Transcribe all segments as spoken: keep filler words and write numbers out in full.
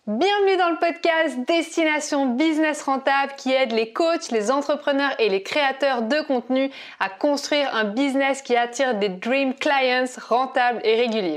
Bienvenue dans le podcast Destination Business Rentable qui aide les coachs, les entrepreneurs et les créateurs de contenu à construire un business qui attire des dream clients rentables et réguliers.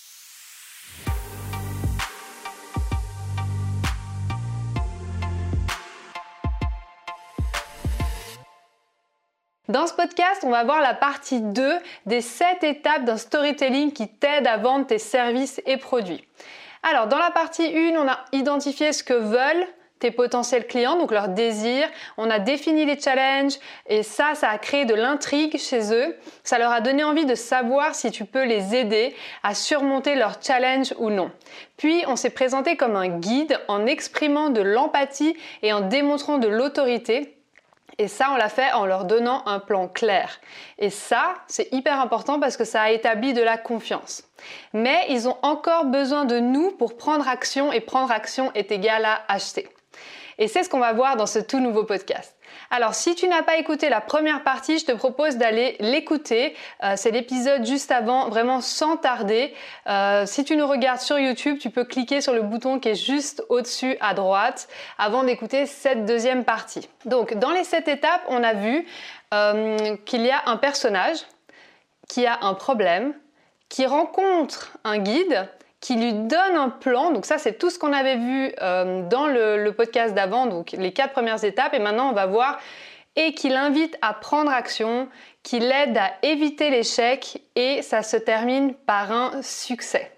Dans ce podcast, on va voir la partie deux des sept étapes d'un storytelling qui t'aide à vendre tes services et produits. Alors, dans la partie un, on a identifié ce que veulent tes potentiels clients, donc leurs désirs. On a défini les challenges et ça, ça a créé de l'intrigue chez eux. Ça leur a donné envie de savoir si tu peux les aider à surmonter leurs challenges ou non. Puis, on s'est présenté comme un guide en exprimant de l'empathie et en démontrant de l'autorité. Et ça, on l'a fait en leur donnant un plan clair. Et ça, c'est hyper important parce que ça a établi de la confiance. Mais ils ont encore besoin de nous pour prendre action et prendre action est égal à acheter. Et c'est ce qu'on va voir dans ce tout nouveau podcast. Alors, si tu n'as pas écouté la première partie, je te propose d'aller l'écouter. Euh, c'est l'épisode juste avant, vraiment sans tarder. Euh, si tu nous regardes sur YouTube, tu peux cliquer sur le bouton qui est juste au-dessus à droite avant d'écouter cette deuxième partie. Donc, dans les sept étapes, on a vu euh, qu'il y a un personnage qui a un problème, qui rencontre un guide, qui lui donne un plan. Donc ça, c'est tout ce qu'on avait vu euh, dans le, le podcast d'avant, donc les quatre premières étapes. Et maintenant, on va voir et qui l'invite à prendre action, qui l'aide à éviter l'échec et ça se termine par un succès.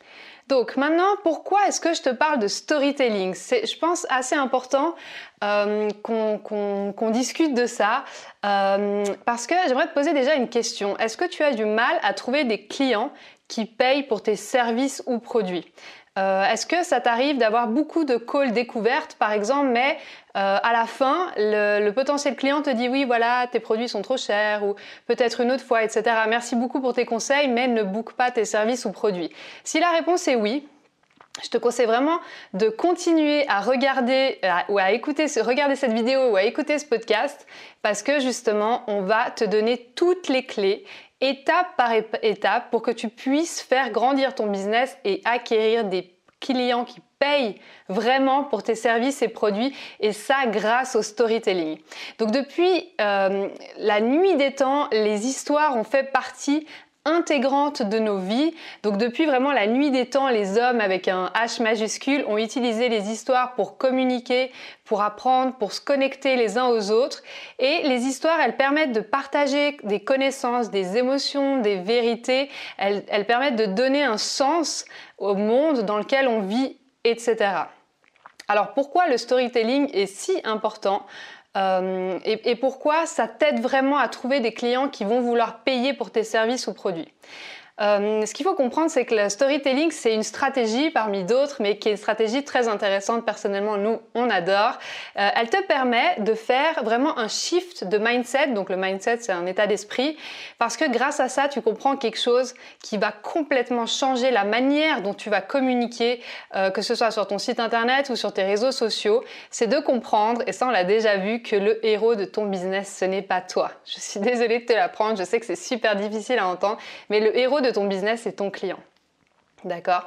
Donc maintenant, pourquoi est-ce que je te parle de storytelling ? C'est, je pense, assez important euh, qu'on, qu'on, qu'on discute de ça euh, parce que j'aimerais te poser déjà une question. Est-ce que tu as du mal à trouver des clients qui payent pour tes services ou produits ? Euh, est-ce que ça t'arrive d'avoir beaucoup de calls découvertes, par exemple, mais euh, à la fin, le, le potentiel client te dit « Oui, voilà, tes produits sont trop chers » ou « Peut-être une autre fois, et cetera. Merci beaucoup pour tes conseils, mais ne book pas tes services ou produits. » Si la réponse est oui, je te conseille vraiment de continuer à regarder à, ou à écouter, regarder cette vidéo ou à écouter ce podcast parce que justement, on va te donner toutes les clés étape par étape pour que tu puisses faire grandir ton business et acquérir des clients qui payent vraiment pour tes services et produits et ça grâce au storytelling. Donc depuis euh, la nuit des temps, les histoires ont fait partie intégrante de nos vies. Donc depuis vraiment la nuit des temps, les hommes avec un H majuscule ont utilisé les histoires pour communiquer, pour apprendre, pour se connecter les uns aux autres. Et les histoires, elles permettent de partager des connaissances, des émotions, des vérités. Elles, elles permettent de donner un sens au monde dans lequel on vit, et cetera. Alors pourquoi le storytelling est si important ? Euh, et, et pourquoi ça t'aide vraiment à trouver des clients qui vont vouloir payer pour tes services ou produits. Euh, ce qu'il faut comprendre, c'est que le storytelling, c'est une stratégie parmi d'autres, mais qui est une stratégie très intéressante. Personnellement, nous, on adore. Euh, elle te permet de faire vraiment un shift de mindset. Donc, le mindset, c'est un état d'esprit. Parce que grâce à ça, tu comprends quelque chose qui va complètement changer la manière dont tu vas communiquer, euh, que ce soit sur ton site internet ou sur tes réseaux sociaux. C'est de comprendre, et ça, on l'a déjà vu, que le héros de ton business, ce n'est pas toi. Je suis désolée de te l'apprendre. Je sais que c'est super difficile à entendre, mais le héros de ton business, c'est ton client. D'accord ?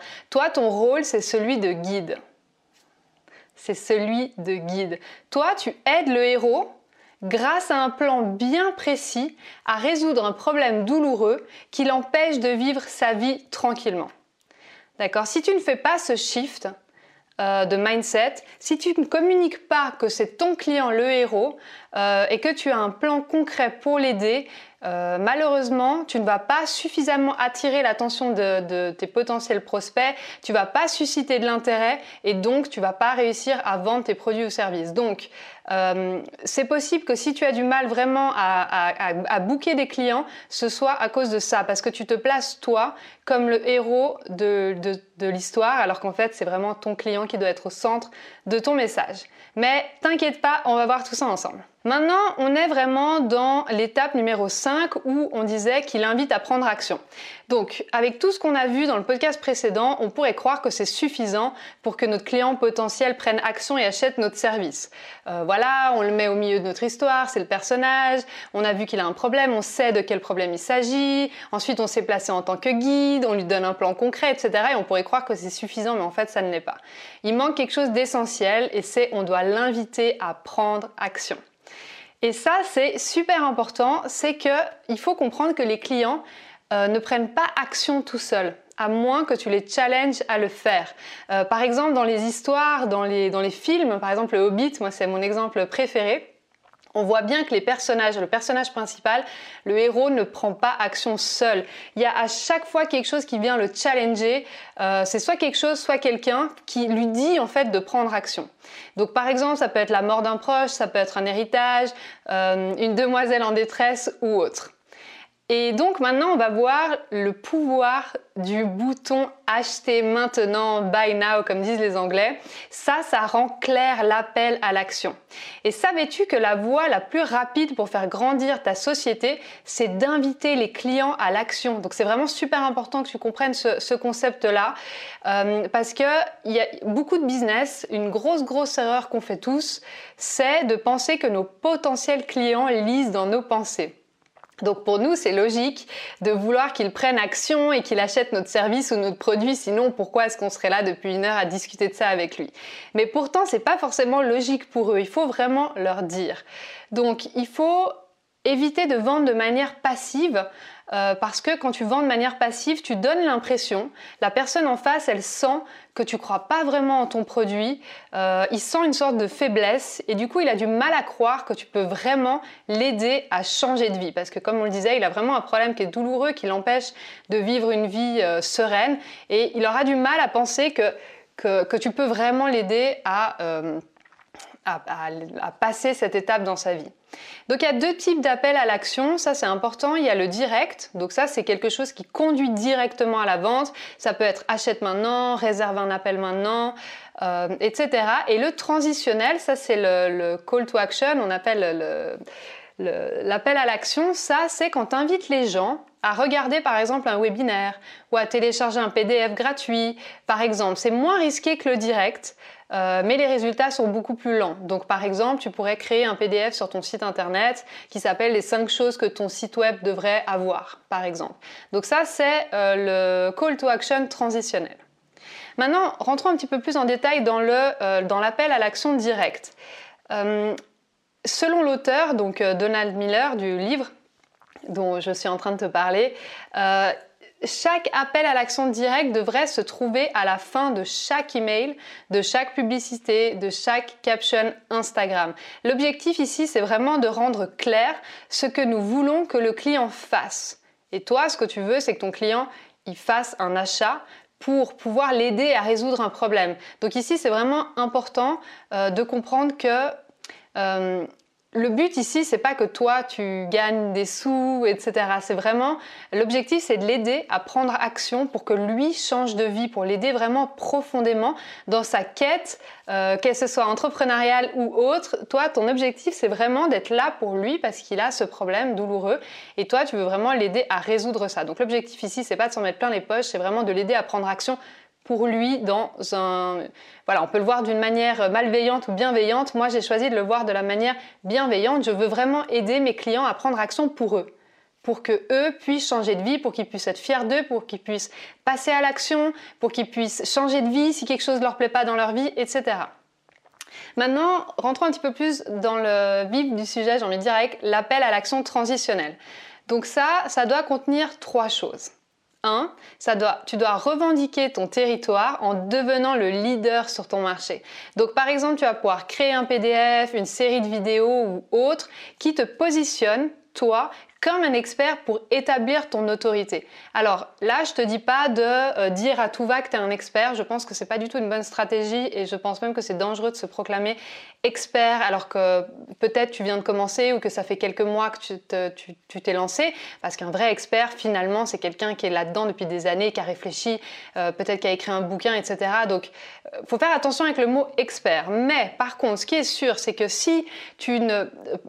Toi, ton rôle, c'est celui de guide. C'est celui de guide. Toi, tu aides le héros grâce à un plan bien précis à résoudre un problème douloureux qui l'empêche de vivre sa vie tranquillement. D'accord ? Si tu ne fais pas ce shift euh, de mindset, si tu ne communiques pas que c'est ton client le héros euh, et que tu as un plan concret pour l'aider, Euh, malheureusement, tu ne vas pas suffisamment attirer l'attention de, de tes potentiels prospects, tu vas pas susciter de l'intérêt et donc tu vas pas réussir à vendre tes produits ou services. Donc, euh, c'est possible que si tu as du mal vraiment à, à, à, à booker des clients, ce soit à cause de ça, parce que tu te places toi comme le héros de, de, de l'histoire, alors qu'en fait, c'est vraiment ton client qui doit être au centre de ton message. Mais t'inquiète pas, on va voir tout ça ensemble. Maintenant, on est vraiment dans l'étape numéro cinq où on disait qu'il invite à prendre action. Donc, avec tout ce qu'on a vu dans le podcast précédent, on pourrait croire que c'est suffisant pour que notre client potentiel prenne action et achète notre service. Euh, voilà, on le met au milieu de notre histoire, c'est le personnage, on a vu qu'il a un problème, on sait de quel problème il s'agit, ensuite on s'est placé en tant que guide, on lui donne un plan concret, et cetera. Et on pourrait croire que c'est suffisant, mais en fait, ça ne l'est pas. Il manque quelque chose d'essentiel et c'est on doit l'inviter à prendre action. Et ça, c'est super important, c'est qu'il faut comprendre que les clients euh, ne prennent pas action tout seuls, à moins que tu les challenges à le faire. Euh, par exemple, dans les histoires, dans les, dans les films, par exemple le Hobbit, moi c'est mon exemple préféré, on voit bien que les personnages, le personnage principal, le héros ne prend pas action seul. Il y a à chaque fois quelque chose qui vient le challenger. Euh, c'est soit quelque chose, soit quelqu'un qui lui dit en fait de prendre action. Donc par exemple, ça peut être la mort d'un proche, ça peut être un héritage, euh, une demoiselle en détresse ou autre. Et donc maintenant, on va voir le pouvoir du bouton acheter maintenant, buy now, comme disent les Anglais. Ça, ça rend clair l'appel à l'action. Et savais-tu que la voie la plus rapide pour faire grandir ta société, c'est d'inviter les clients à l'action. Donc c'est vraiment super important que tu comprennes ce, ce concept-là, euh, parce que il y a beaucoup de business, une grosse grosse erreur qu'on fait tous, c'est de penser que nos potentiels clients lisent dans nos pensées. Donc pour nous, c'est logique de vouloir qu'ils prennent action et qu'ils achètent notre service ou notre produit, sinon pourquoi est-ce qu'on serait là depuis une heure à discuter de ça avec lui? Mais pourtant, c'est pas forcément logique pour eux, il faut vraiment leur dire. Donc il faut éviter de vendre de manière passive, euh, parce que quand tu vends de manière passive, tu donnes l'impression, la personne en face, elle sent que tu crois pas vraiment en ton produit, euh, il sent une sorte de faiblesse et du coup il a du mal à croire que tu peux vraiment l'aider à changer de vie, parce que comme on le disait, il a vraiment un problème qui est douloureux, qui l'empêche de vivre une vie euh, sereine, et il aura du mal à penser que, que, que tu peux vraiment l'aider à... Euh, À, à, à passer cette étape dans sa vie. Donc il y a deux types d'appels à l'action, ça c'est important. Il y a le direct, donc ça c'est quelque chose qui conduit directement à la vente. Ça peut être achète maintenant, réserve un appel maintenant, euh, et cetera. Et le transitionnel, ça c'est le, le call to action, on appelle le, le, l'appel à l'action. Ça c'est quand tu invites les gens à regarder par exemple un webinaire ou à télécharger un P D F gratuit. Par exemple, c'est moins risqué que le direct. Euh, mais les résultats sont beaucoup plus lents. Donc par exemple, tu pourrais créer un P D F sur ton site internet qui s'appelle les cinq choses que ton site web devrait avoir, par exemple. Donc ça, c'est euh, le call to action transitionnel. Maintenant, rentrons un petit peu plus en détail dans, le, euh, dans l'appel à l'action directe. Euh, selon l'auteur, donc euh, Donald Miller du livre dont je suis en train de te parler, euh, chaque appel à l'action directe devrait se trouver à la fin de chaque email, de chaque publicité, de chaque caption Instagram. L'objectif ici, c'est vraiment de rendre clair ce que nous voulons que le client fasse. Et toi, ce que tu veux, c'est que ton client il fasse un achat pour pouvoir l'aider à résoudre un problème. Donc ici, c'est vraiment important euh, de comprendre que euh, le but ici, c'est pas que toi tu gagnes des sous, et cetera. C'est vraiment, l'objectif, c'est de l'aider à prendre action pour que lui change de vie, pour l'aider vraiment profondément dans sa quête, euh, qu'elle ce soit entrepreneuriale ou autre. Toi, ton objectif, c'est vraiment d'être là pour lui parce qu'il a ce problème douloureux et toi, tu veux vraiment l'aider à résoudre ça. Donc l'objectif ici, c'est pas de s'en mettre plein les poches, c'est vraiment de l'aider à prendre action pour lui dans un... Voilà, on peut le voir d'une manière malveillante ou bienveillante. Moi, j'ai choisi de le voir de la manière bienveillante. Je veux vraiment aider mes clients à prendre action pour eux, pour que eux puissent changer de vie, pour qu'ils puissent être fiers d'eux, pour qu'ils puissent passer à l'action, pour qu'ils puissent changer de vie si quelque chose ne leur plaît pas dans leur vie, et cetera. Maintenant, rentrons un petit peu plus dans le vif du sujet, j'ai envie de dire, avec l'appel à l'action transitionnelle. Donc ça, ça doit contenir trois choses. un. Ça doit, tu dois revendiquer ton territoire en devenant le leader sur ton marché. Donc par exemple, tu vas pouvoir créer un P D F, une série de vidéos ou autre qui te positionne, toi, comme un expert pour établir ton autorité. Alors là, je te dis pas de euh, dire à tout va que tu es un expert. Je pense que c'est pas du tout une bonne stratégie et je pense même que c'est dangereux de se proclamer expert alors que peut-être tu viens de commencer ou que ça fait quelques mois que tu, te, tu, tu t'es lancé. Parce qu'un vrai expert, finalement, c'est quelqu'un qui est là-dedans depuis des années, qui a réfléchi, euh, peut-être qui a écrit un bouquin, et cetera. Donc, euh, faut faire attention avec le mot expert. Mais par contre, ce qui est sûr, c'est que si tu ne,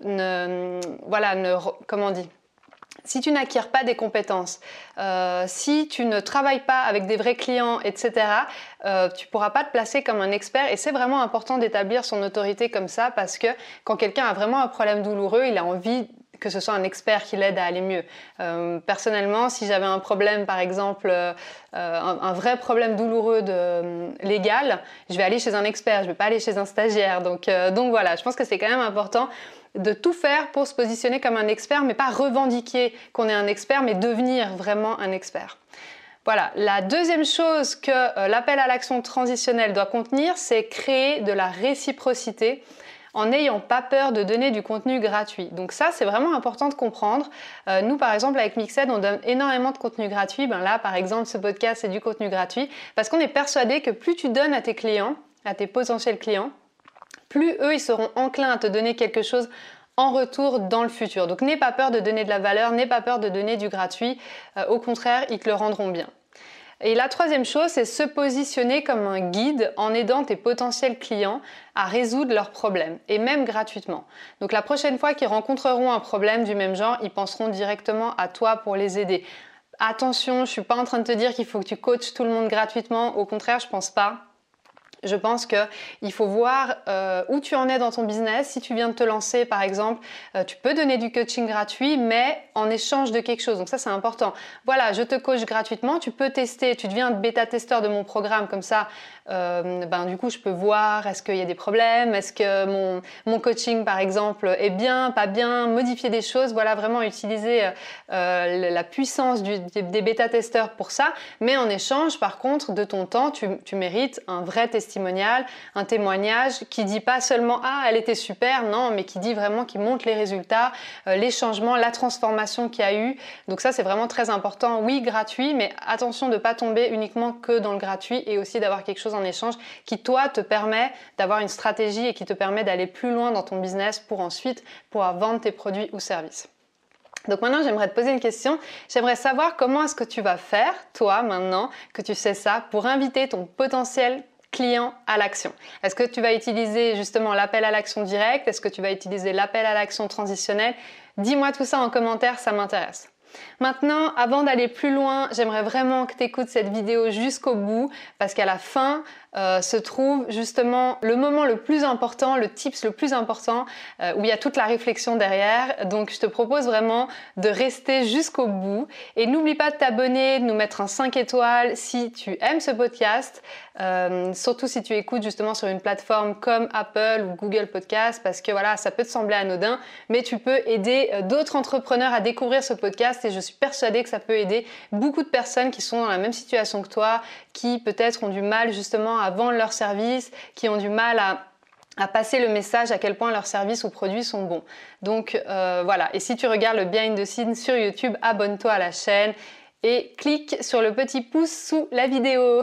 ne voilà, ne, comment on dit, si tu n'acquiers pas des compétences, euh, si tu ne travailles pas avec des vrais clients, et cetera, euh, tu ne pourras pas te placer comme un expert. Et c'est vraiment important d'établir son autorité comme ça parce que quand quelqu'un a vraiment un problème douloureux, il a envie que ce soit un expert qui l'aide à aller mieux. Euh, personnellement, si j'avais un problème, par exemple, euh, un, un vrai problème douloureux de, euh, légal, je vais aller chez un expert, je ne vais pas aller chez un stagiaire. Donc, euh, donc voilà, je pense que c'est quand même important de tout faire pour se positionner comme un expert, mais pas revendiquer qu'on est un expert, mais devenir vraiment un expert. Voilà, la deuxième chose que euh, l'appel à l'action transitionnelle doit contenir, c'est créer de la réciprocité en n'ayant pas peur de donner du contenu gratuit. Donc ça, c'est vraiment important de comprendre. Euh, nous, par exemple, avec Mixed, on donne énormément de contenu gratuit. Ben là, par exemple, ce podcast, c'est du contenu gratuit parce qu'on est persuadé que plus tu donnes à tes clients, à tes potentiels clients, plus eux, ils seront enclins à te donner quelque chose en retour dans le futur. Donc n'aie pas peur de donner de la valeur, n'aie pas peur de donner du gratuit. Euh, au contraire, ils te le rendront bien. Et la troisième chose, c'est se positionner comme un guide en aidant tes potentiels clients à résoudre leurs problèmes, et même gratuitement. Donc la prochaine fois qu'ils rencontreront un problème du même genre, ils penseront directement à toi pour les aider. Attention, je ne suis pas en train de te dire qu'il faut que tu coaches tout le monde gratuitement, au contraire, je ne pense pas. Je pense qu'il faut voir euh, où tu en es dans ton business. Si tu viens de te lancer, par exemple, euh, tu peux donner du coaching gratuit, mais en échange de quelque chose. Donc ça, c'est important. Voilà, je te coach gratuitement. Tu peux tester. Tu deviens bêta-testeur de mon programme. Comme ça, euh, ben, du coup, je peux voir est-ce qu'il y a des problèmes, est-ce que mon, mon coaching, par exemple, est bien, pas bien, modifier des choses. Voilà, vraiment utiliser euh, la puissance du, des, des bêta-testeurs pour ça. Mais en échange, par contre, de ton temps, tu, tu mérites un vrai testing. Testimonial, un témoignage qui dit pas seulement ah elle était super, non, mais qui dit vraiment, qui montre les résultats, euh, les changements, la transformation qu'il y a eu. Donc ça, c'est vraiment très important. Oui, gratuit, mais attention de pas tomber uniquement que dans le gratuit et aussi d'avoir quelque chose en échange qui toi te permet d'avoir une stratégie et qui te permet d'aller plus loin dans ton business pour ensuite pouvoir vendre tes produits ou services. Donc maintenant, j'aimerais te poser une question. J'aimerais savoir comment est-ce que tu vas faire, toi, maintenant que tu sais ça, pour inviter ton potentiel client à l'action. Est-ce que tu vas utiliser justement l'appel à l'action direct? Est-ce que tu vas utiliser l'appel à l'action transitionnel? Dis-moi tout ça en commentaire, ça m'intéresse. Maintenant, avant d'aller plus loin, j'aimerais vraiment que tu écoutes cette vidéo jusqu'au bout parce qu'à la fin euh, se trouve justement le moment le plus important, le tips le plus important euh, où il y a toute la réflexion derrière. Donc je te propose vraiment de rester jusqu'au bout et n'oublie pas de t'abonner, de nous mettre un cinq étoiles si tu aimes ce podcast, euh, surtout si tu écoutes justement sur une plateforme comme Apple ou Google Podcast parce que voilà, ça peut te sembler anodin, mais tu peux aider d'autres entrepreneurs à découvrir ce podcast et je suis persuadée que ça peut aider beaucoup de personnes qui sont dans la même situation que toi, qui peut-être ont du mal justement à vendre leurs services, qui ont du mal à, à passer le message à quel point leurs services ou produits sont bons. Donc euh, voilà, et si tu regardes le behind the scenes sur YouTube, abonne-toi à la chaîne et clique sur le petit pouce sous la vidéo.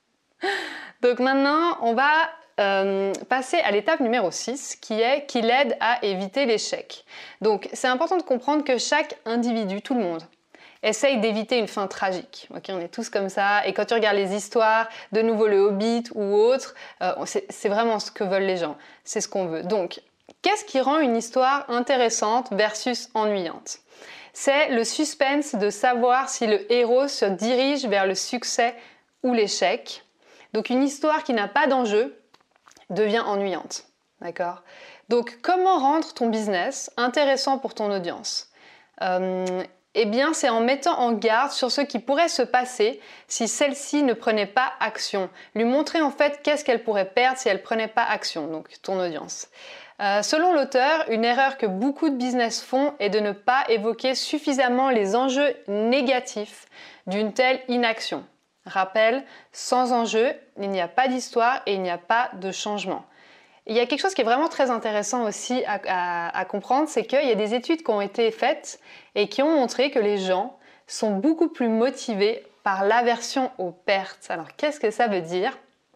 Donc maintenant, on va Euh, passer à l'étape numéro six qui est qui l'aide à éviter l'échec. Donc c'est important de comprendre que chaque individu, tout le monde, essaye d'éviter une fin tragique. Ok, on est tous comme ça et quand tu regardes les histoires, de nouveau le Hobbit ou autre, euh, c'est, c'est vraiment ce que veulent les gens, c'est ce qu'on veut. Donc qu'est-ce qui rend une histoire intéressante versus ennuyante? C'est le suspense de savoir si le héros se dirige vers le succès ou l'échec. Donc une histoire qui n'a pas d'enjeu devient ennuyante, d'accord? Donc, comment rendre ton business intéressant pour ton audience? euh, Eh bien, c'est en mettant en garde sur ce qui pourrait se passer si celle-ci ne prenait pas action. Lui montrer en fait qu'est-ce qu'elle pourrait perdre si elle prenait pas action, donc ton audience. Euh, selon l'auteur, une erreur que beaucoup de business font est de ne pas évoquer suffisamment les enjeux négatifs d'une telle inaction. Rappel, sans enjeu, il n'y a pas d'histoire et il n'y a pas de changement. Il y a quelque chose qui est vraiment très intéressant aussi à, à, à comprendre, c'est qu'il y a des études qui ont été faites et qui ont montré que les gens sont beaucoup plus motivés par l'aversion aux pertes. Alors qu'est-ce que ça veut dire ?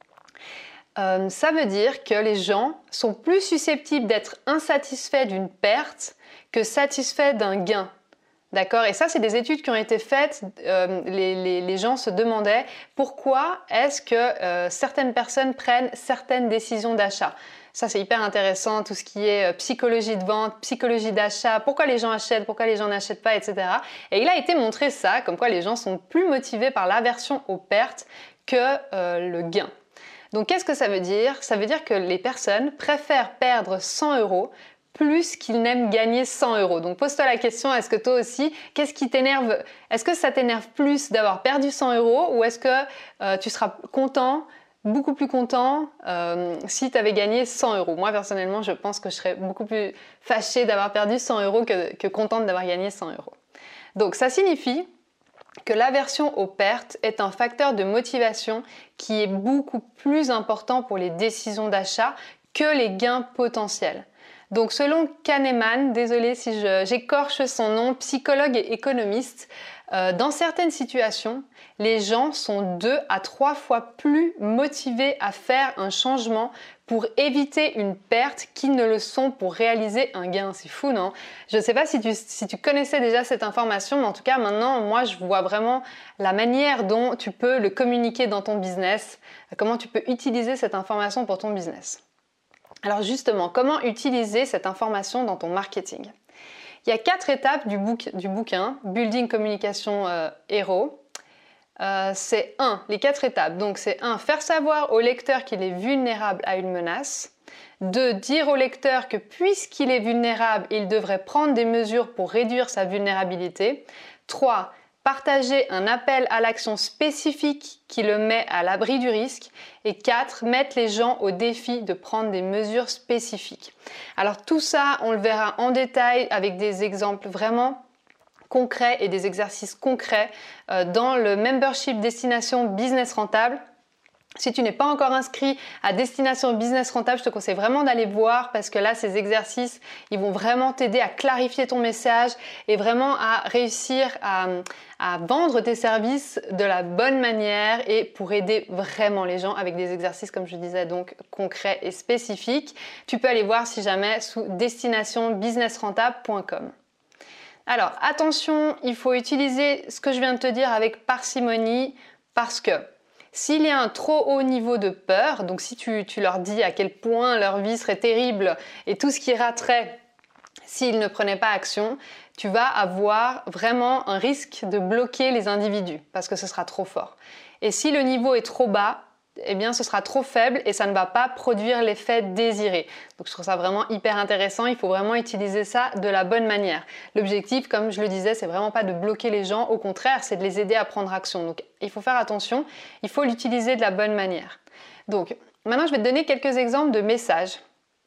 euh, Ça veut dire que les gens sont plus susceptibles d'être insatisfaits d'une perte que satisfaits d'un gain. D'accord ? Et ça, c'est des études qui ont été faites. Euh, les, les, les gens se demandaient pourquoi est-ce que euh, certaines personnes prennent certaines décisions d'achat. Ça, c'est hyper intéressant, tout ce qui est psychologie de vente, psychologie d'achat, pourquoi les gens achètent, pourquoi les gens n'achètent pas, et cetera. Et il a été montré ça, comme quoi les gens sont plus motivés par l'aversion aux pertes que euh, le gain. Donc, qu'est-ce que ça veut dire ? Ça veut dire que les personnes préfèrent perdre cent euros plus qu'ils n'aiment gagner cent euros. Donc pose-toi la question, est-ce que toi aussi, qu'est-ce qui t'énerve ? Est-ce que ça t'énerve plus d'avoir perdu cent euros ou est-ce que euh, tu seras content, beaucoup plus content euh, si tu avais gagné cent euros ? Moi personnellement, je pense que je serais beaucoup plus fâchée d'avoir perdu cent euros que, que contente d'avoir gagné cent euros. Donc ça signifie que l'aversion aux pertes est un facteur de motivation qui est beaucoup plus important pour les décisions d'achat que les gains potentiels. Donc selon Kahneman, désolé si je, j'écorche son nom, psychologue et économiste, euh, dans certaines situations, les gens sont deux à trois fois plus motivés à faire un changement pour éviter une perte qu'ils ne le sont pour réaliser un gain. C'est fou, non ? Je ne sais pas si tu, si tu connaissais déjà cette information, mais en tout cas maintenant, moi je vois vraiment la manière dont tu peux le communiquer dans ton business, comment tu peux utiliser cette information pour ton business. Alors justement, comment utiliser cette information dans ton marketing ? Il y a quatre étapes du, book, du bouquin Building Communication euh, Hero. Euh, c'est un, les quatre étapes. Donc c'est un, faire savoir au lecteur qu'il est vulnérable à une menace. deux, dire au lecteur que puisqu'il est vulnérable, il devrait prendre des mesures pour réduire sa vulnérabilité. trois, partager un appel à l'action spécifique qui le met à l'abri du risque. Et quatre, mettre les gens au défi de prendre des mesures spécifiques. Alors tout ça, on le verra en détail avec des exemples vraiment concrets et des exercices concrets euh, dans le membership Destination Business Rentable. Si tu n'es pas encore inscrit à Destination Business Rentable, je te conseille vraiment d'aller voir parce que là, ces exercices, ils vont vraiment t'aider à clarifier ton message et vraiment à réussir à, à vendre tes services de la bonne manière et pour aider vraiment les gens avec des exercices, comme je disais, donc concrets et spécifiques. Tu peux aller voir si jamais sous destination business rentable point com. Alors, attention, il faut utiliser ce que je viens de te dire avec parcimonie parce que s'il y a un trop haut niveau de peur, donc si tu, tu leur dis à quel point leur vie serait terrible et tout ce qui raterait s'ils ne prenaient pas action, tu vas avoir vraiment un risque de bloquer les individus parce que ce sera trop fort. Et si le niveau est trop bas, eh bien ce sera trop faible et ça ne va pas produire l'effet désiré. Donc je trouve ça vraiment hyper intéressant, il faut vraiment utiliser ça de la bonne manière. L'objectif, comme je le disais, c'est vraiment pas de bloquer les gens, au contraire, c'est de les aider à prendre action. Donc il faut faire attention, il faut l'utiliser de la bonne manière. Donc maintenant je vais te donner quelques exemples de messages.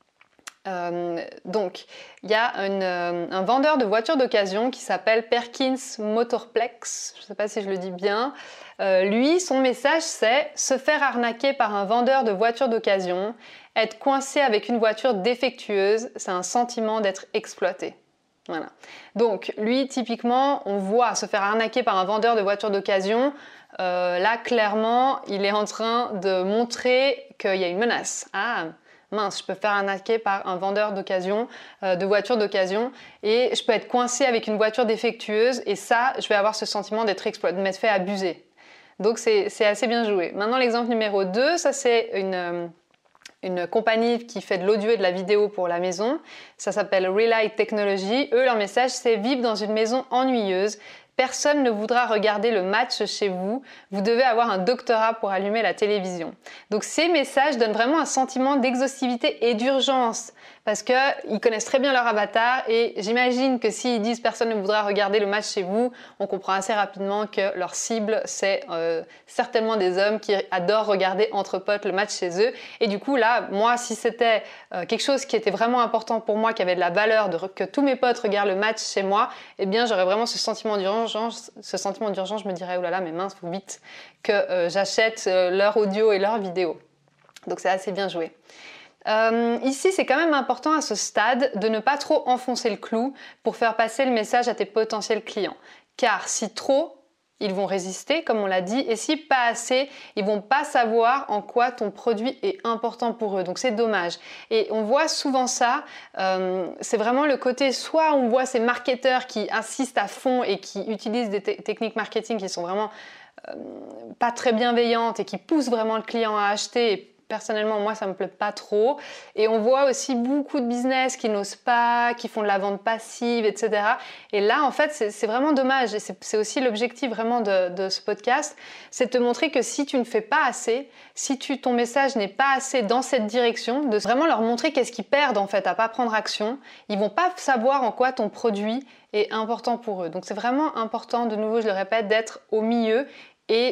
Euh, donc, il y a une, euh, un vendeur de voitures d'occasion qui s'appelle Perkins Motorplex, je ne sais pas si je le dis bien. Euh, lui, son message, c'est se faire arnaquer par un vendeur de voitures d'occasion, être coincé avec une voiture défectueuse, c'est un sentiment d'être exploité. Voilà. Donc, lui, typiquement, on voit se faire arnaquer par un vendeur de voitures d'occasion. Euh, là, clairement, il est en train de montrer qu'il y a une menace. Ah, mince, je peux faire arnaquer par un vendeur d'occasion, euh, de voitures d'occasion et je peux être coincé avec une voiture défectueuse et ça, je vais avoir ce sentiment d'être exploité, de m'être fait abuser. Donc c'est, c'est assez bien joué. Maintenant, l'exemple numéro deux, ça c'est une, euh, une compagnie qui fait de l'audio et de la vidéo pour la maison. Ça s'appelle Relight Technology. Eux, leur message, c'est vivre dans une maison ennuyeuse. Personne ne voudra regarder le match chez vous. Vous devez avoir un doctorat pour allumer la télévision. Donc ces messages donnent vraiment un sentiment d'exhaustivité et d'urgence parce qu'ils connaissent très bien leur avatar et j'imagine que s'ils disent personne ne voudra regarder le match chez vous, on comprend assez rapidement que leur cible, c'est euh, certainement des hommes qui adorent regarder entre potes le match chez eux. Et du coup là, moi, si c'était euh, quelque chose qui était vraiment important pour moi, qui avait de la valeur, de, que tous mes potes regardent le match chez moi, eh bien j'aurais vraiment ce sentiment d'urgence, ce sentiment d'urgence, je me dirais, oh là là, mais mince, faut vite que euh, j'achète euh, leur audio et leur vidéo. Donc c'est assez bien joué. Euh, ici, c'est quand même important à ce stade de ne pas trop enfoncer le clou pour faire passer le message à tes potentiels clients. Car si trop, ils vont résister, comme on l'a dit, et si pas assez, ils vont pas savoir en quoi ton produit est important pour eux. Donc c'est dommage. Et on voit souvent ça, euh, c'est vraiment le côté, soit on voit ces marketeurs qui insistent à fond et qui utilisent des te- techniques marketing qui sont vraiment euh, pas très bienveillantes et qui poussent vraiment le client à acheter. Et personnellement, moi, ça me plaît pas trop. Et on voit aussi beaucoup de business qui n'osent pas, qui font de la vente passive, et cetera. Et là, en fait, c'est, c'est vraiment dommage. Et c'est, c'est aussi l'objectif vraiment de, de ce podcast, c'est de te montrer que si tu ne fais pas assez, si tu, ton message n'est pas assez dans cette direction, de vraiment leur montrer qu'est-ce qu'ils perdent en fait à pas prendre action. Ils vont pas savoir en quoi ton produit est important pour eux. Donc c'est vraiment important, de nouveau, je le répète, d'être au milieu et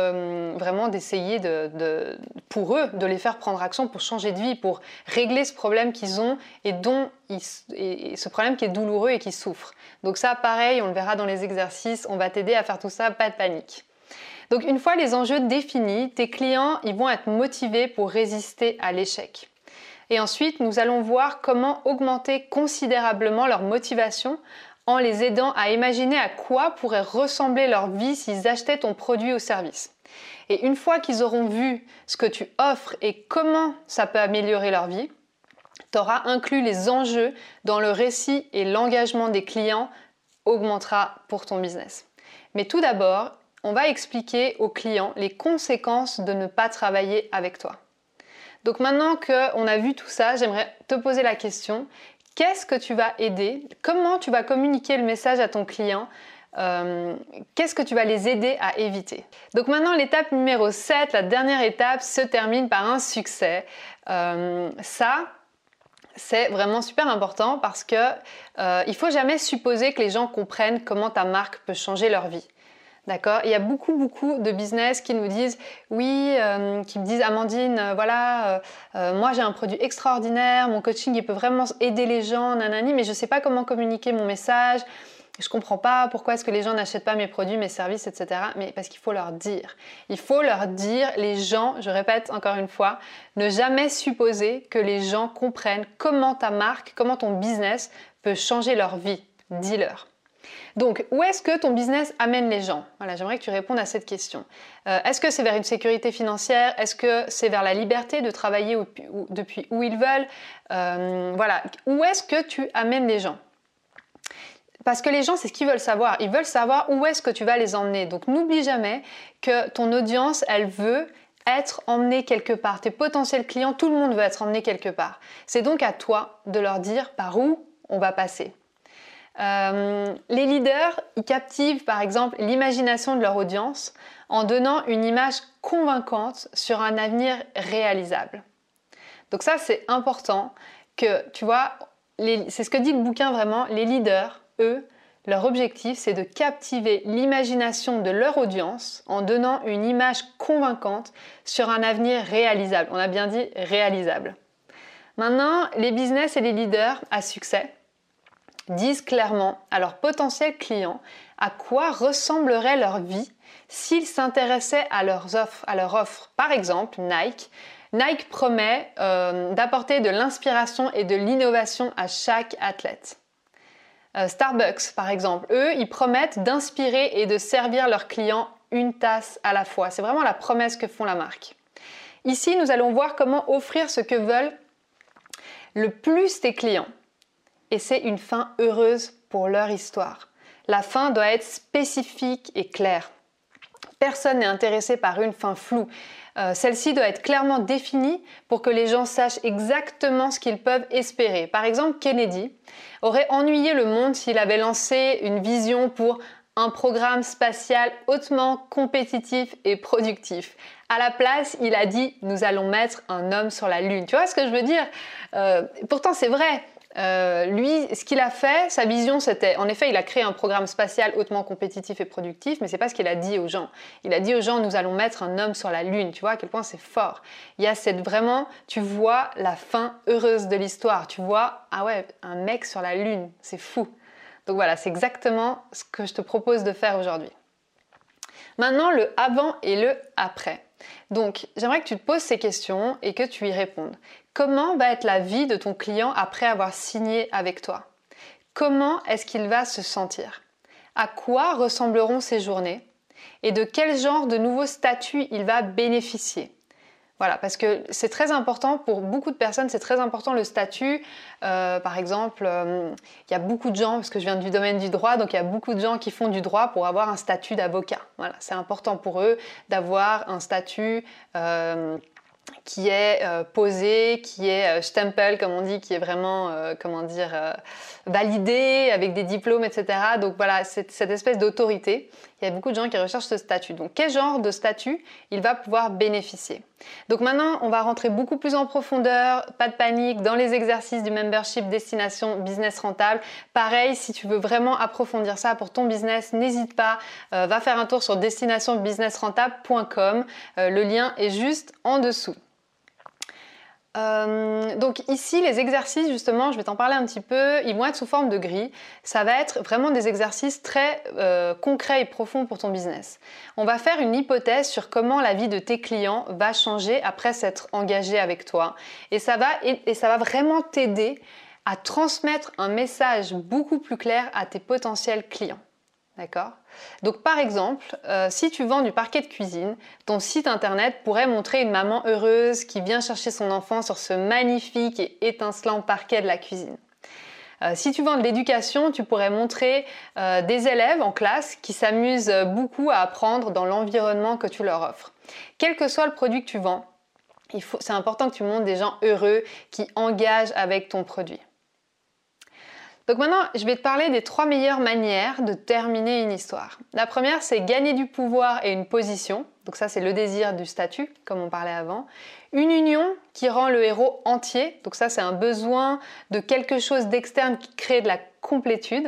de vraiment d'essayer de, de, pour eux de les faire prendre action pour changer de vie, pour régler ce problème qu'ils ont et dont ils, et ce problème qui est douloureux et qui souffrent. Donc ça, pareil, on le verra dans les exercices, on va t'aider à faire tout ça, pas de panique. Donc une fois les enjeux définis, tes clients ils vont être motivés pour résister à l'échec. Et ensuite, nous allons voir comment augmenter considérablement leur motivation en les aidant à imaginer à quoi pourrait ressembler leur vie s'ils achetaient ton produit ou service. Et une fois qu'ils auront vu ce que tu offres et comment ça peut améliorer leur vie, tu auras inclus les enjeux dans le récit et l'engagement des clients augmentera pour ton business. Mais tout d'abord, on va expliquer aux clients les conséquences de ne pas travailler avec toi. Donc maintenant qu'on a vu tout ça, j'aimerais te poser la question: qu'est-ce que tu vas aider? Comment tu vas communiquer le message à ton client? Euh, qu'est-ce que tu vas les aider à éviter? Donc maintenant, l'étape numéro sept, la dernière étape, se termine par un succès. Euh, ça, c'est vraiment super important parce que euh, il faut jamais supposer que les gens comprennent comment ta marque peut changer leur vie. D'accord? Il y a beaucoup, beaucoup de business qui nous disent, oui, euh, qui me disent, Amandine, euh, voilà, euh, euh, moi j'ai un produit extraordinaire, mon coaching il peut vraiment aider les gens, nanani, mais je ne sais pas comment communiquer mon message, je comprends pas pourquoi est-ce que les gens n'achètent pas mes produits, mes services, et cetera. Mais parce qu'il faut leur dire. Il faut leur dire, les gens, je répète encore une fois, ne jamais supposer que les gens comprennent comment ta marque, comment ton business peut changer leur vie. Dis-leur. Donc, où est-ce que ton business amène les gens? Voilà, j'aimerais que tu répondes à cette question. Euh, est-ce que c'est vers une sécurité financière? Est-ce que c'est vers la liberté de travailler où, où, depuis où ils veulent? euh, Voilà, où est-ce que tu amènes les gens? Parce que les gens, c'est ce qu'ils veulent savoir. Ils veulent savoir où est-ce que tu vas les emmener. Donc, n'oublie jamais que ton audience, elle veut être emmenée quelque part. Tes potentiels clients, tout le monde veut être emmené quelque part. C'est donc à toi de leur dire par où on va passer. Euh, les leaders, ils captivent par exemple l'imagination de leur audience en donnant une image convaincante sur un avenir réalisable. Donc ça, c'est important que, tu vois, les, c'est ce que dit le bouquin vraiment, les leaders, eux, leur objectif, c'est de captiver l'imagination de leur audience en donnant une image convaincante sur un avenir réalisable. On a bien dit réalisable. Maintenant, les business et les leaders à succès disent clairement à leurs potentiels clients à quoi ressemblerait leur vie s'ils s'intéressaient à leurs offres, à leur offre. Par exemple, Nike. Nike promet euh, d'apporter de l'inspiration et de l'innovation à chaque athlète. Euh, Starbucks, par exemple, eux, ils promettent d'inspirer et de servir leurs clients une tasse à la fois. C'est vraiment la promesse que font la marque. Ici, nous allons voir comment offrir ce que veulent le plus tes clients. Et c'est une fin heureuse pour leur histoire. La fin doit être spécifique et claire. Personne n'est intéressé par une fin floue. Euh, celle-ci doit être clairement définie pour que les gens sachent exactement ce qu'ils peuvent espérer. Par exemple, Kennedy aurait ennuyé le monde s'il avait lancé une vision pour un programme spatial hautement compétitif et productif. À la place, il a dit « nous allons mettre un homme sur la Lune ». Tu vois ce que je veux dire? euh, Pourtant, c'est vrai. Euh, lui, ce qu'il a fait, sa vision, c'était, en effet, il a créé un programme spatial hautement compétitif et productif, mais c'est pas ce qu'il a dit aux gens. Il a dit aux gens, nous allons mettre un homme sur la Lune. Tu vois à quel point c'est fort. Il y a cette vraiment, tu vois la fin heureuse de l'histoire. Tu vois, ah ouais, un mec sur la Lune, c'est fou. Donc voilà, c'est exactement ce que je te propose de faire aujourd'hui. Maintenant, le avant et le après. Donc, j'aimerais que tu te poses ces questions et que tu y répondes. Comment va être la vie de ton client après avoir signé avec toi? Comment est-ce qu'il va se sentir? À quoi ressembleront ses journées? Et de quel genre de nouveau statut il va bénéficier? Voilà, parce que c'est très important pour beaucoup de personnes, c'est très important le statut. Euh, par exemple, euh, il y a beaucoup de gens, parce que je viens du domaine du droit, donc il y a beaucoup de gens qui font du droit pour avoir un statut d'avocat. Voilà, c'est important pour eux d'avoir un statut euh, qui est euh, posé, qui est euh, stempel, comme on dit, qui est vraiment, euh, comment dire, euh, validé avec des diplômes, et cetera. Donc voilà, c'est cette espèce d'autorité. Il y a beaucoup de gens qui recherchent ce statut. Donc quel genre de statut il va pouvoir bénéficier? Donc maintenant, on va rentrer beaucoup plus en profondeur, pas de panique, dans les exercices du membership Destination Business Rentable. Pareil, si tu veux vraiment approfondir ça pour ton business, n'hésite pas, euh, va faire un tour sur destination business rentable point com. Euh, le lien est juste en dessous. Euh, donc ici, les exercices, justement, je vais t'en parler un petit peu, ils vont être sous forme de grille. Ça va être vraiment des exercices très euh, concrets et profonds pour ton business. On va faire une hypothèse sur comment la vie de tes clients va changer après s'être engagé avec toi. Et ça va, et, et ça va vraiment t'aider à transmettre un message beaucoup plus clair à tes potentiels clients. D'accord? Donc par exemple, euh, si tu vends du parquet de cuisine, ton site internet pourrait montrer une maman heureuse qui vient chercher son enfant sur ce magnifique et étincelant parquet de la cuisine. Euh, si tu vends de l'éducation, tu pourrais montrer euh, des élèves en classe qui s'amusent beaucoup à apprendre dans l'environnement que tu leur offres. Quel que soit le produit que tu vends, il faut, c'est important que tu montres des gens heureux qui engagent avec ton produit. Donc maintenant, je vais te parler des trois meilleures manières de terminer une histoire. La première, c'est gagner du pouvoir et une position. Donc ça, c'est le désir du statut, comme on parlait avant. Une union qui rend le héros entier. Donc ça, c'est un besoin de quelque chose d'externe qui crée de la complétude.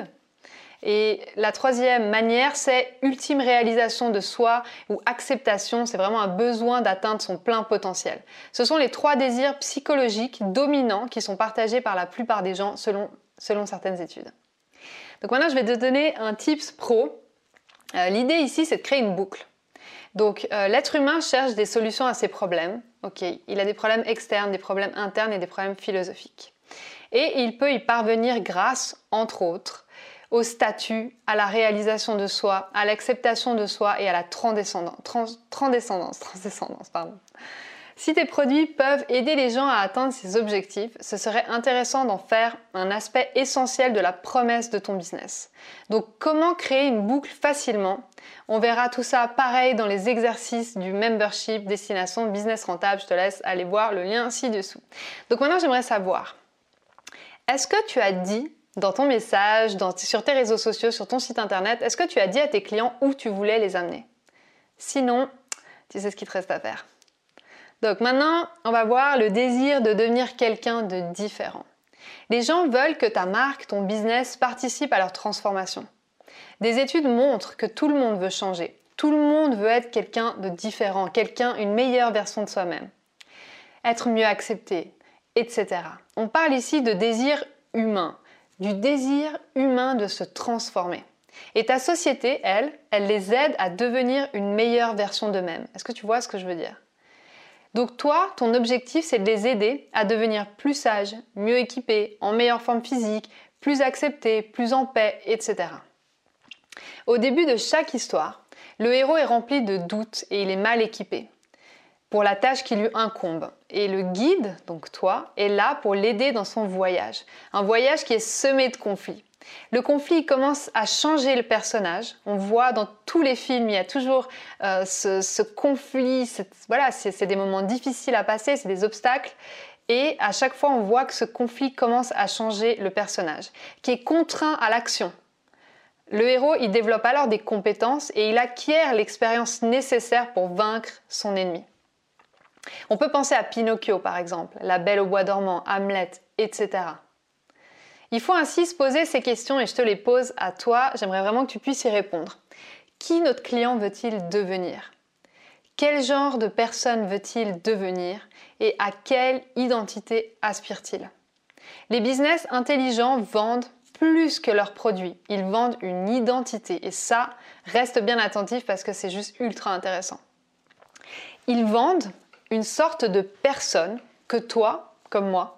Et la troisième manière, c'est ultime réalisation de soi ou acceptation. C'est vraiment un besoin d'atteindre son plein potentiel. Ce sont les trois désirs psychologiques dominants qui sont partagés par la plupart des gens selon selon certaines études. Donc maintenant, je vais te donner un tips pro. Euh, l'idée ici, c'est de créer une boucle. Donc, euh, l'être humain cherche des solutions à ses problèmes. Ok, il a des problèmes externes, des problèmes internes et des problèmes philosophiques. Et il peut y parvenir grâce, entre autres, au statut, à la réalisation de soi, à l'acceptation de soi et à la transcendance. Trans, transcendance, transcendance, pardon. Si tes produits peuvent aider les gens à atteindre ces objectifs, ce serait intéressant d'en faire un aspect essentiel de la promesse de ton business. Donc, comment créer une boucle facilement? On verra tout ça pareil dans les exercices du membership Destination Business Rentable. Je te laisse aller voir le lien ci-dessous. Donc maintenant, j'aimerais savoir, est-ce que tu as dit dans ton message, dans, sur tes réseaux sociaux, sur ton site internet, est-ce que tu as dit à tes clients où tu voulais les amener? Sinon, tu sais ce qu'il te reste à faire. Donc maintenant, on va voir le désir de devenir quelqu'un de différent. Les gens veulent que ta marque, ton business participe à leur transformation. Des études montrent que tout le monde veut changer. Tout le monde veut être quelqu'un de différent, quelqu'un, une meilleure version de soi-même. Être mieux accepté, et cetera. On parle ici de désir humain, du désir humain de se transformer. Et ta société, elle, elle les aide à devenir une meilleure version d'eux-mêmes. Est-ce que tu vois ce que je veux dire ? Donc toi, ton objectif, c'est de les aider à devenir plus sages, mieux équipés, en meilleure forme physique, plus acceptés, plus en paix, et cetera. Au début de chaque histoire, le héros est rempli de doutes et il est mal équipé pour la tâche qui lui incombe. Et le guide, donc toi, est là pour l'aider dans son voyage. Un voyage qui est semé de conflits. Le conflit commence à changer le personnage. On voit dans tous les films, il y a toujours euh, ce, ce conflit. Voilà, c'est des moments difficiles à passer, c'est des obstacles. Et à chaque fois, on voit que ce conflit commence à changer le personnage, qui est contraint à l'action. Le héros, il développe alors des compétences et il acquiert l'expérience nécessaire pour vaincre son ennemi. On peut penser à Pinocchio, par exemple, La Belle au bois dormant, Hamlet, et cetera. Il faut ainsi se poser ces questions et je te les pose à toi. J'aimerais vraiment que tu puisses y répondre. Qui notre client veut-il devenir? Quel genre de personne veut-il devenir? Et à quelle identité aspire-t-il? Les business intelligents vendent plus que leurs produits. Ils vendent une identité. Et ça, reste bien attentif parce que c'est juste ultra intéressant. Ils vendent une sorte de personne que toi, comme moi,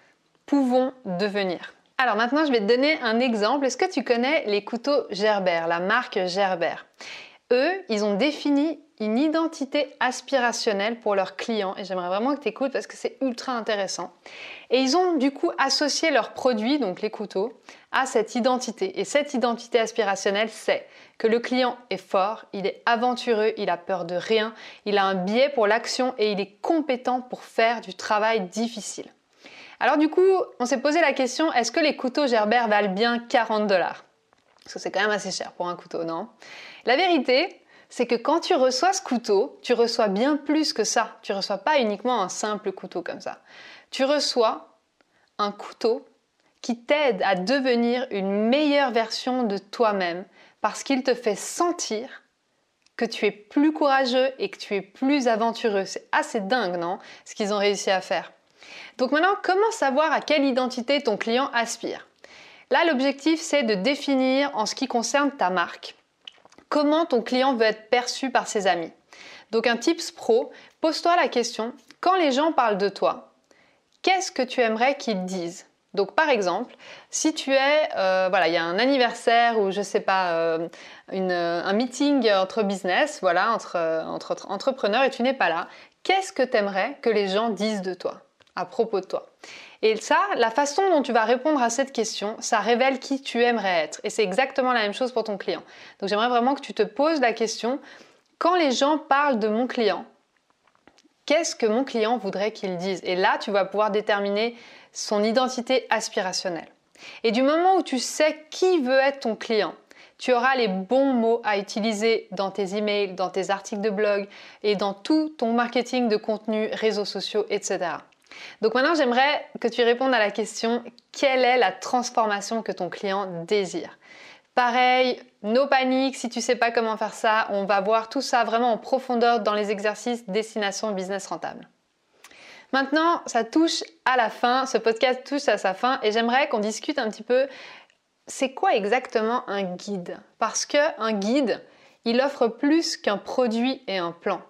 pouvons devenir. Alors maintenant, je vais te donner un exemple. Est-ce que tu connais les couteaux Gerber, la marque Gerber? Eux, ils ont défini une identité aspirationnelle pour leurs clients et j'aimerais vraiment que tu écoutes parce que c'est ultra intéressant. Et ils ont du coup associé leurs produits, donc les couteaux, à cette identité. Et cette identité aspirationnelle, c'est que le client est fort, il est aventureux, il a peur de rien, il a un biais pour l'action et il est compétent pour faire du travail difficile. Alors du coup, on s'est posé la question, est-ce que les couteaux Gerber valent bien quarante dollars? Parce que c'est quand même assez cher pour un couteau, non? La vérité, c'est que quand tu reçois ce couteau, tu reçois bien plus que ça. Tu ne reçois pas uniquement un simple couteau comme ça. Tu reçois un couteau qui t'aide à devenir une meilleure version de toi-même parce qu'il te fait sentir que tu es plus courageux et que tu es plus aventureux. C'est assez dingue, non? Ce qu'ils ont réussi à faire. Donc maintenant, comment savoir à quelle identité ton client aspire? Là, l'objectif, c'est de définir en ce qui concerne ta marque. Comment ton client veut être perçu par ses amis? Donc un tips pro, pose-toi la question, quand les gens parlent de toi, qu'est-ce que tu aimerais qu'ils disent? Donc par exemple, si tu es, euh, voilà, il y a un anniversaire ou je sais pas, euh, une, un meeting entre business, voilà, entre, entre, entre entrepreneurs et tu n'es pas là, qu'est-ce que tu aimerais que les gens disent de toi, à propos de toi? Et ça, la façon dont tu vas répondre à cette question, ça révèle qui tu aimerais être. Et c'est exactement la même chose pour ton client. Donc j'aimerais vraiment que tu te poses la question, quand les gens parlent de mon client, qu'est-ce que mon client voudrait qu'ils disent? Et là, tu vas pouvoir déterminer son identité aspirationnelle. Et du moment où tu sais qui veut être ton client, tu auras les bons mots à utiliser dans tes emails, dans tes articles de blog et dans tout ton marketing de contenu, réseaux sociaux, et cetera. Donc maintenant, j'aimerais que tu répondes à la question, quelle est la transformation que ton client désire? Pareil, no panique, si tu ne sais pas comment faire ça, on va voir tout ça vraiment en profondeur dans les exercices Destination Business Rentable. Maintenant, ça touche à la fin, ce podcast touche à sa fin et j'aimerais qu'on discute un petit peu, c'est quoi exactement un guide? Parce qu'un guide, il offre plus qu'un produit et un plan.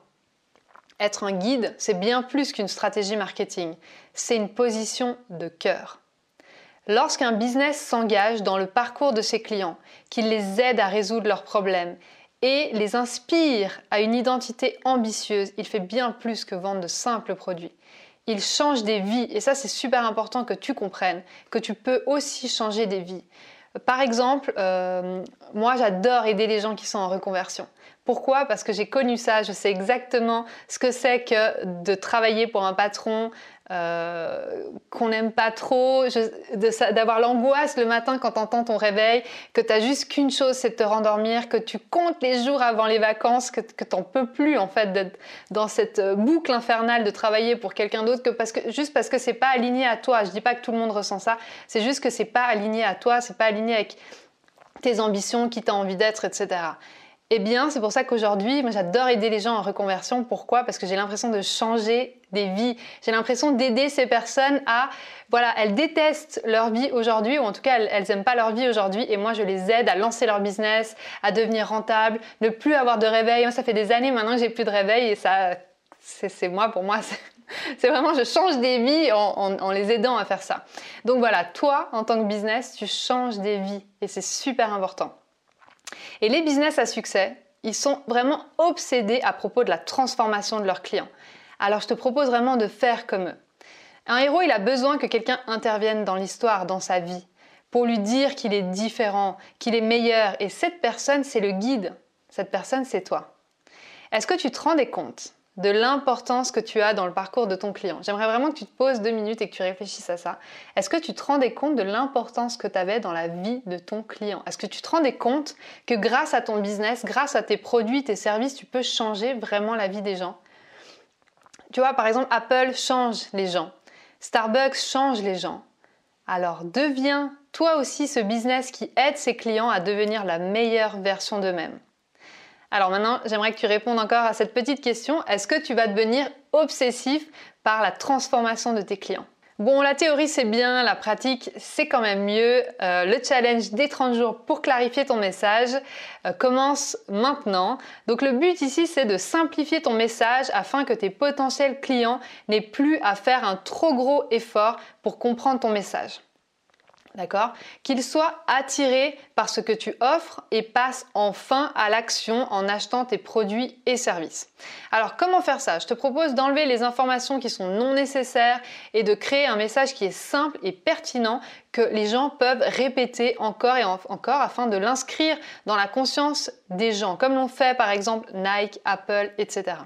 Être un guide, c'est bien plus qu'une stratégie marketing, c'est une position de cœur. Lorsqu'un business s'engage dans le parcours de ses clients, qu'il les aide à résoudre leurs problèmes et les inspire à une identité ambitieuse, il fait bien plus que vendre de simples produits. Il change des vies et ça c'est super important que tu comprennes, que tu peux aussi changer des vies. Par exemple, euh, moi j'adore aider les gens qui sont en reconversion. Pourquoi? Parce que j'ai connu ça, je sais exactement ce que c'est que de travailler pour un patron euh, qu'on n'aime pas trop, je, d'avoir l'angoisse le matin quand tu entends ton réveil, que tu n'as juste qu'une chose, c'est de te rendormir, que tu comptes les jours avant les vacances, que, que tu n'en peux plus en fait d'être dans cette boucle infernale de travailler pour quelqu'un d'autre, que parce que, juste parce que c'est pas aligné à toi. Je dis pas que tout le monde ressent ça, c'est juste que c'est pas aligné à toi, c'est pas aligné avec tes ambitions, qui t'as envie d'être, et cetera. Eh bien, c'est pour ça qu'aujourd'hui, moi j'adore aider les gens en reconversion. Pourquoi? Parce que j'ai l'impression de changer des vies. J'ai l'impression d'aider ces personnes à, voilà, elles détestent leur vie aujourd'hui, ou en tout cas, elles, elles aiment pas leur vie aujourd'hui. Et moi, je les aide à lancer leur business, à devenir rentable, ne plus avoir de réveil. Moi, ça fait des années maintenant que j'ai plus de réveil et ça, c'est, c'est moi, pour moi, c'est, c'est vraiment, je change des vies en, en, en les aidant à faire ça. Donc voilà, toi, en tant que business, tu changes des vies et c'est super important. Et les business à succès, ils sont vraiment obsédés à propos de la transformation de leurs clients. Alors je te propose vraiment de faire comme eux. Un héros, il a besoin que quelqu'un intervienne dans l'histoire, dans sa vie, pour lui dire qu'il est différent, qu'il est meilleur. Et cette personne, c'est le guide. Cette personne, c'est toi. Est-ce que tu te rendais compte de l'importance que tu as dans le parcours de ton client? J'aimerais vraiment que tu te poses deux minutes et que tu réfléchisses à ça. Est-ce que tu te rendais compte de l'importance que tu avais dans la vie de ton client? Est-ce que tu te rendais compte que grâce à ton business, grâce à tes produits, tes services, tu peux changer vraiment la vie des gens? Tu vois, par exemple, Apple change les gens. Starbucks change les gens. Alors deviens toi aussi ce business qui aide ses clients à devenir la meilleure version d'eux-mêmes. Alors maintenant, j'aimerais que tu répondes encore à cette petite question. Est-ce que tu vas devenir obsessif par la transformation de tes clients? Bon, la théorie c'est bien, la pratique c'est quand même mieux. Euh, le challenge des trente jours pour clarifier ton message euh, commence maintenant. Donc le but ici c'est de simplifier ton message afin que tes potentiels clients n'aient plus à faire un trop gros effort pour comprendre ton message. D'accord ? Qu'ils soient attirés par ce que tu offres et passent enfin à l'action en achetant tes produits et services. Alors comment faire ça ? Je te propose d'enlever les informations qui sont non nécessaires et de créer un message qui est simple et pertinent que les gens peuvent répéter encore et encore afin de l'inscrire dans la conscience des gens, comme l'ont fait par exemple Nike, Apple, et cetera.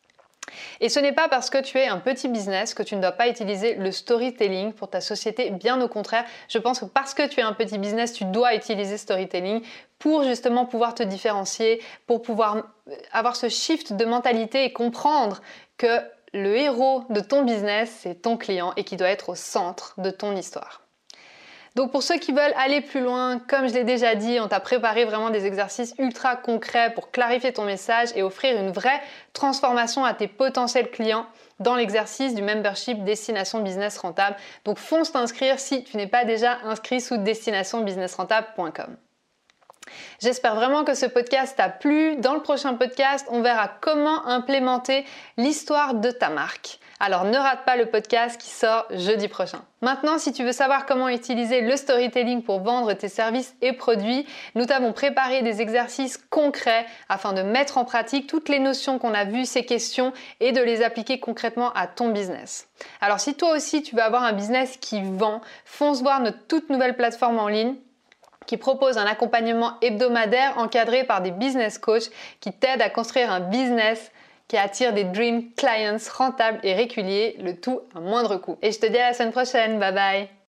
Et ce n'est pas parce que tu es un petit business que tu ne dois pas utiliser le storytelling pour ta société, bien au contraire. Je pense que parce que tu es un petit business, tu dois utiliser storytelling pour justement pouvoir te différencier, pour pouvoir avoir ce shift de mentalité et comprendre que le héros de ton business, c'est ton client et qui doit être au centre de ton histoire. Donc pour ceux qui veulent aller plus loin, comme je l'ai déjà dit, on t'a préparé vraiment des exercices ultra concrets pour clarifier ton message et offrir une vraie transformation à tes potentiels clients dans l'exercice du membership Destination Business Rentable. Donc fonce t'inscrire si tu n'es pas déjà inscrit sous destination business rentable point com. J'espère vraiment que ce podcast t'a plu. Dans le prochain podcast, on verra comment implémenter l'histoire de ta marque. Alors ne rate pas le podcast qui sort jeudi prochain. Maintenant, si tu veux savoir comment utiliser le storytelling pour vendre tes services et produits, nous t'avons préparé des exercices concrets afin de mettre en pratique toutes les notions qu'on a vues, ces questions, et de les appliquer concrètement à ton business. Alors si toi aussi tu veux avoir un business qui vend, fonce voir notre toute nouvelle plateforme en ligne qui propose un accompagnement hebdomadaire encadré par des business coachs qui t'aident à construire un business qui attire des dream clients rentables et réguliers, le tout à moindre coût. Et je te dis à la semaine prochaine, bye bye!